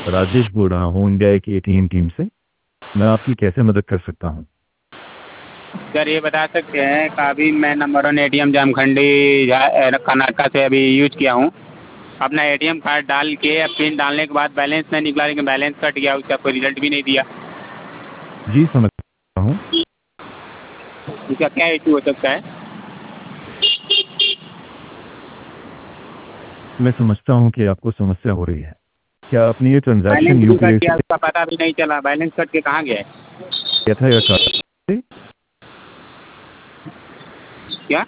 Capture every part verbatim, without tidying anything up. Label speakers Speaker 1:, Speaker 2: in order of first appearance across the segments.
Speaker 1: राजेश बोल रहा हूँ इंडिया एक एटीएम टीम से। मैं आपकी कैसे मदद कर सकता हूँ?
Speaker 2: सर ये बता सकते हैं कि अभी मैं number one A T M Jamkhandi Karnataka से अभी यूज किया हूँ। अपना एटीएम कार्ड डाल के पिन डालने के बाद बैलेंस नहीं निकला, लेकिन बैलेंस कट गया, उसका कोई रिजल्ट भी नहीं दिया।
Speaker 1: जी समझ सकता हूँ।
Speaker 2: इसका क्या इशू हो सकता है?
Speaker 1: मैं समझता हूँ कि आपको समस्या हो रही है। क्या आपने ये ट्रांजैक्शन
Speaker 2: बैलेंस भी कट
Speaker 1: यूपीआई
Speaker 2: गया,
Speaker 1: से
Speaker 2: उसका पता भी नहीं चला, बैलेंस कट के कहाँ गया है?
Speaker 1: किया था या कार्ड से?
Speaker 2: क्या?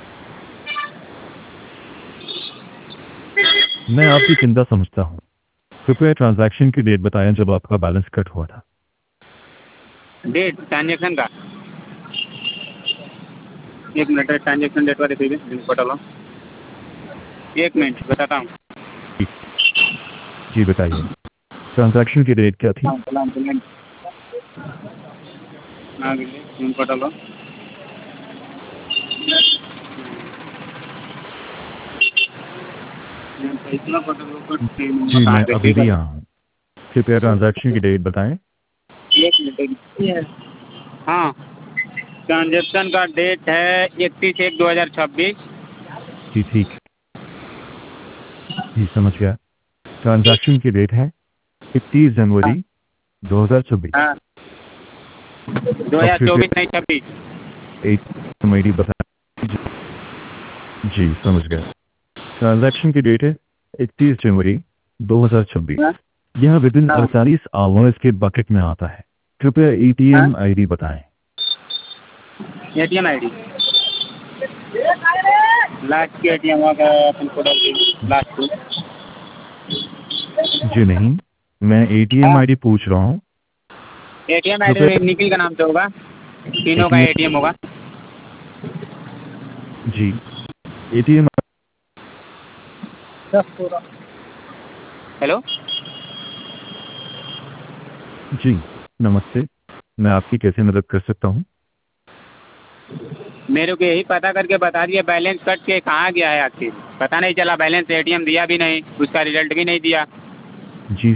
Speaker 1: मैं आपकी चिंता समझता हूँ। कृपया ट्रांजैक्शन की डेट बताएं जब आपका बैलेंस कट हुआ था।
Speaker 2: डेट ट्रांजेक्शन का एक मिनट, ट्रांजेक्शन डेट वाले पटल एक मिनट बताता हूँ।
Speaker 1: जी बताइए, ट्रांजैक्शन की डेट क्या थी?
Speaker 2: पटल
Speaker 1: जी मैं अभी भी यहाँ हूँ। कृपया ट्रांजैक्शन की डेट बताएं।
Speaker 2: एक मिनट। हाँ, ट्रांजेक्शन का डेट है इकतीस एक दो हज़ार छब्बीस।
Speaker 1: जी ठीक, जी समझ गया। ट्रांजैक्शन की डेट है इकतीस जनवरी दो हज़ार छब्बीस।
Speaker 2: हाँ, दो
Speaker 1: अब
Speaker 2: हज़ार चौबीस
Speaker 1: कृपया
Speaker 2: नहीं छब्बीस।
Speaker 1: एक आई डी बताएं। जी जी, समझ गया। ट्रांजैक्शन की डेट है इकतीस जनवरी दो हज़ार छब्बीस।
Speaker 2: हाँ
Speaker 1: यह विदिन
Speaker 2: हाँ
Speaker 1: अड़तालीस आवर्स के बकेट में आता है। कृपया
Speaker 2: हाँ,
Speaker 1: एटीएम आईडी बताएं।
Speaker 2: एटीएम आई डी लास्ट के एटीएम होगा अपन को लास्ट को।
Speaker 1: जी नहीं, मैं एटीएम
Speaker 2: हाँ,
Speaker 1: आईडी पूछ रहा हूँ।
Speaker 2: एटीएम आई
Speaker 1: कृपया
Speaker 2: डी निखिल का नाम से होगा, तीनों का
Speaker 1: एटीएम
Speaker 2: एटीएम होगा।
Speaker 1: जी एटीएम
Speaker 2: हेलो,
Speaker 1: जी नमस्ते, मैं आपकी कैसे मदद कर सकता हूँ?
Speaker 2: मेरे को यही पता करके बता दिया बैलेंस कट के कहाँ गया है आखिर, पता नहीं चला। बैलेंस एटीएम दिया भी नहीं, उसका रिजल्ट भी नहीं दिया।
Speaker 1: जी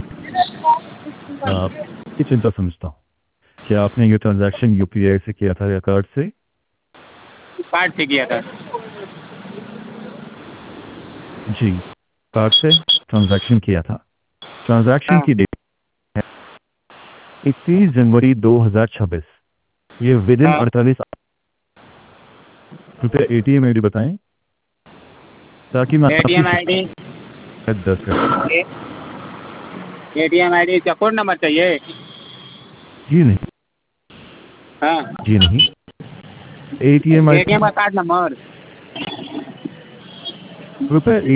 Speaker 1: आपकी चिंता समझता हूँ। क्या आपने ये ट्रांजैक्शन यूपीआई से किया था या कार्ड से?
Speaker 2: कार्ड से किया था।
Speaker 1: जी कार्ड से ट्रांजैक्शन किया था। ट्रांजैक्शन
Speaker 2: हाँ,
Speaker 1: की डेट है इकतीस जनवरी दो हज़ार छब्बीस। ये विद इन
Speaker 2: हाँ,
Speaker 1: अड़तालीस। कृपया एटीएम आईडी बताएं ताकि मैं आपकी
Speaker 2: एटीएम आई डी
Speaker 1: शिकायत दर्ज कर सकूं।
Speaker 2: एटीएम आई डी का कोड नंबर चाहिए?
Speaker 1: जी नहीं,
Speaker 2: हाँ,
Speaker 1: जी नहीं, एटीएम आईडी
Speaker 2: एटीएम का कार्ड नंबर।
Speaker 1: कृपया ए-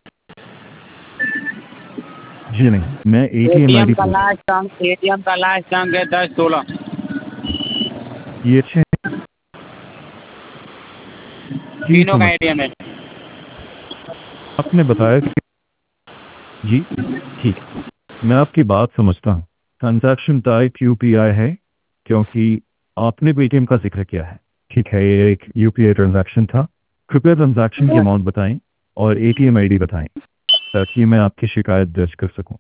Speaker 1: जी नहीं, मैं एटीएम
Speaker 2: एटीएम
Speaker 1: आईडी
Speaker 2: का
Speaker 1: पूछ रहा
Speaker 2: लास्ट अंक एटीएम का लास्ट अंक है दस सोलह।
Speaker 1: हूं। ये अच्छे जी
Speaker 2: तीनों का
Speaker 1: समझ।
Speaker 2: एटीएम है।
Speaker 1: आपने बताया कि जी ठीक, मैं आपकी बात समझता हूँ। ट्रांजैक्शन टाइप यूपीआई है क्योंकि आपने पेटीएम का जिक्र किया है। ठीक है, ये एक यूपीआई ट्रांजैक्शन था। कृपया ट्रांजैक्शन की अमाउंट बताएं और एटीएम आईडी बताएं ताकि मैं आपकी शिकायत दर्ज कर सकूं।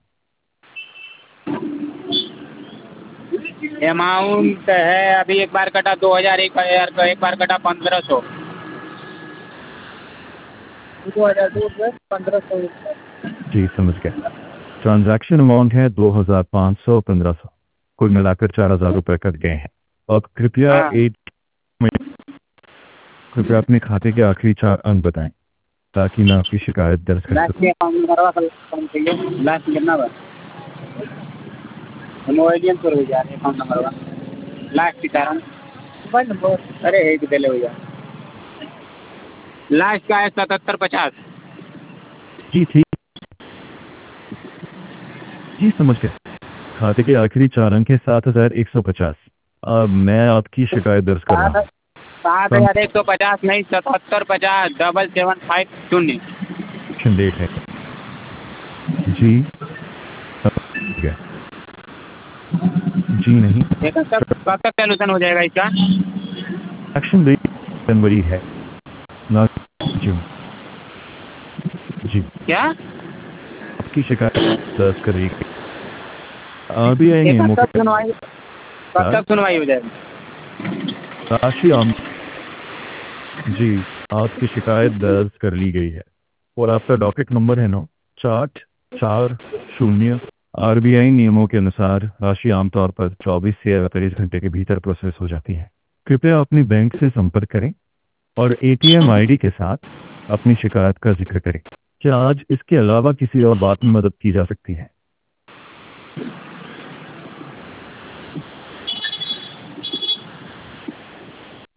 Speaker 2: अमाउंट है अभी एक बार कटा दो हज़ार, एक हजार का एक बार कटा पंद्रह सौ। दो हज़ार दो पंद्रह सौ।
Speaker 1: जी समझ गया। ट्रांजैक्शन अमाउंट है दो हज़ार पाँच सौ पंद्रह सौ। कुल मिलाकर चार हज़ार रुपये कट गए हैं। अब कृपया
Speaker 2: हाँ,
Speaker 1: एक कृपया अपने खाते के आखिरी चार अंक बताएं ताकि मैं आपकी शिकायत दर्ज कर
Speaker 2: लास्ट
Speaker 1: सकूं।
Speaker 2: के अकाउंट नंबर का कौन चाहिए? लास्ट कितना बा? मोबाइल पर हो जा रहे अकाउंट नंबर का लास्ट की कारण मोबाइल नंबर। अरे एक दिले हो जा, लास्ट का है सतहत्तर पचास।
Speaker 1: जी ठीक, जी समझ गया। खाते के आखिरी चार अंक है सात हजार एक सौ पचास। अब मैं आपकी शिकायत दर्ज कर रहा
Speaker 2: सात
Speaker 1: हूँ।
Speaker 2: सात हजार एक सौ पचास नहीं, सतहत्तर पचास डबल सेवन फाइव शून्य।
Speaker 1: ट्रांजैक्शन डेट है जी समझ गया। जी नहीं,
Speaker 2: ये कब तक कब तक सोल्यूशन हो जाएगा इसका?
Speaker 1: ट्रांजैक्शन डेट जनवरी है ना जून। जी
Speaker 2: क्या?
Speaker 1: आपकी शिकायत दर्ज करेगी। आरबीआई
Speaker 2: ये कब
Speaker 1: नियमों
Speaker 2: तक
Speaker 1: के
Speaker 2: सुनवाई कब तक सुनवाई हो जाएगी?
Speaker 1: राशि आम जी, आपकी शिकायत दर्ज कर ली गई है और आपका डॉकेट नंबर है नौ चार चार शून्य। आरबीआई नियमों के अनुसार राशि आमतौर पर चौबीस से अड़तालीस घंटे के भीतर प्रोसेस हो जाती है। कृपया अपनी बैंक से संपर्क करें और एटीएम आईडी के साथ अपनी शिकायत का जिक्र करें। क्या आज इसके अलावा किसी और बात में मदद की जा सकती है?